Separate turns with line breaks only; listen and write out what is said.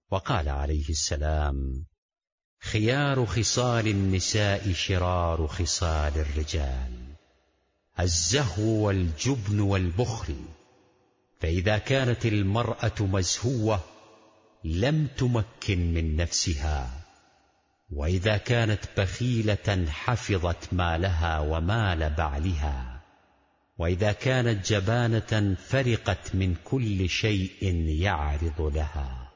وقال عليه السلام: خيار خصال النساء شرار خصال الرجال: الزهو والجبن والبخل، فإذا كانت المرأة مزهوة لم تمكن من نفسها، وإذا كانت بخيلة حفظت مالها ومال بعلها، وإذا كانت جبانة فرقت من كل شيء يعرض لها.